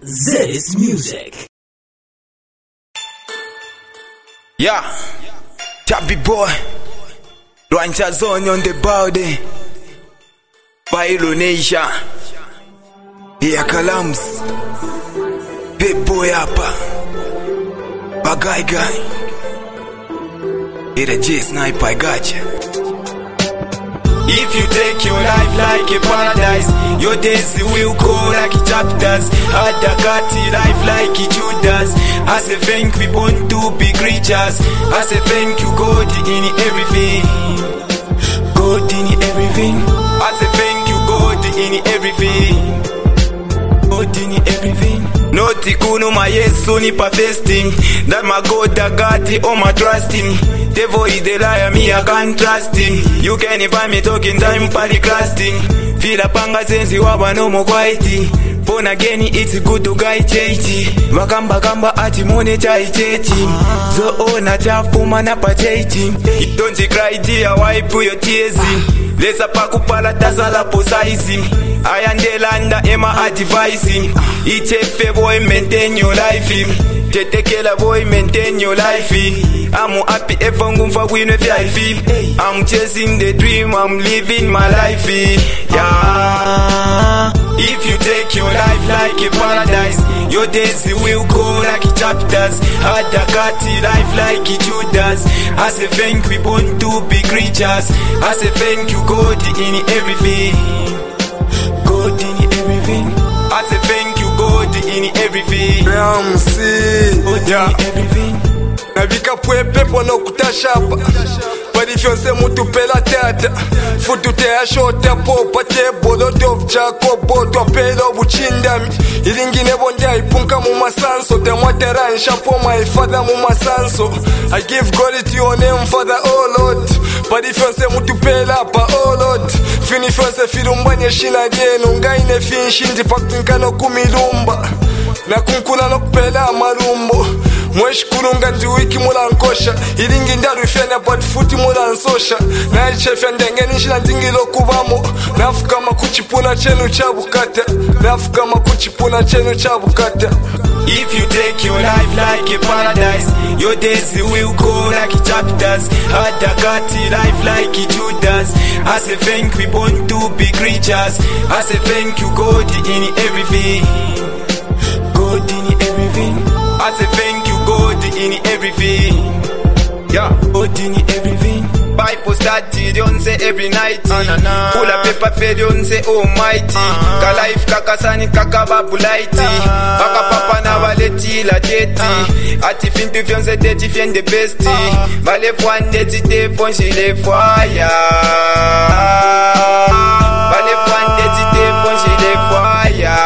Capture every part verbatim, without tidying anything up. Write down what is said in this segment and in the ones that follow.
This music. Yeah, Chubby boy, Rancha Zone on the body, Bailo Nation, Here Kalams, Big boy hapa, Bagay guy, Here J Sniper, I gotcha. If you take your life like a paradise, your days will go like chapters. Had a catty life like Judas. As a thank we born to be creatures. As a thank you God in everything, God in everything. As a thank you God in everything, God in everything. Noti kuno my yesu ni perfecting. That my God that got it all my trusting. Devil is the liar, me I can't trust him. You can't find me talking time polyclasting. Feel a panga sense waba no more quiety. Born again it's good to guy chechi. Wakamba kamba ati mone chai chechi. So ona chafu mana pa chechi. Don't you cry dear, wipe your tears. Lesa pakupala tasala posaizi. I am the landa ema advising. Each F boy maintain your life. Tetekela boy maintain your life. I'm happy if I'm going for win with life. I'm chasing the dream, I'm living my life. Yeah. If you take your life like a paradise, your days will go like chapters. Had a catty life like Judas. As a thank we born to be creatures. As a thank you God in everything, God in everything. As a thank you God in everything, I'm see, God yeah. in everything. Navika pwepe pono kutashapa. Parifyonse mutu pela tata. Futu te ashota popa te bolodov chako boto pelo buchindami. Ilingine bondia ipunka mumasanso. Te mwatera nshapo my father mumasanso. I give glory to your name father oh Lord. Parifyonse mutu pela pa oh Lord. Finifyonse filumbanye shina dienu. Ngaine finshindi paktinkano kumilumba. Na kunkuna no kupela marumbo. Mweshkurunga ndi wiki mula nkosha. Ilingi ndaru ifyana but futi mula nsosha. Na ichefya ndengeni nshila ndingilo kubamo. Nafukama kuchipuna chenu chabukata. Nafukama kuchipuna chenu chabukata. If you take your life like a paradise, your days will go like chapters. Had a catty life like Judas. As a thank we born to be creatures. As a thank you God in everything, God in everything. As a thank you God in everything, yeah, God in everything. Bible study don't say every night. uh, Pull a paper fed don't say almighty. uh, Ka life kakasani kakababulaiti. uh, Baka papa na valeti la teti. Ati fintu fyonse teti fien de besti. Vale fwan deti te fonshi le fwaya. Vale fwan deti te fonshi le fwaya.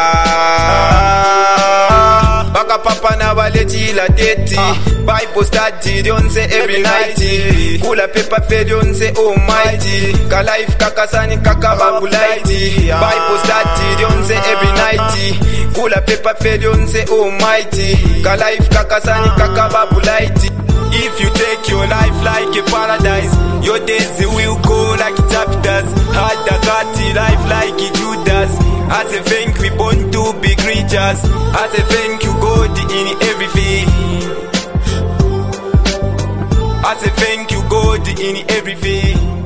Baka papa na valeti la teti. Bible study don't say every night. Kula paper fed don't say almighty. Ka life kakasani kakababulaiti. Bible study don't say every night. Kula paper fed don't say almighty. Ka life kakasani kakababulaiti. If you take your life like a paradise, your days will go like chapters. Had a catty life like Judas. As a thank we born to be creatures. As a thank you God in everything. As a thank you God in everything.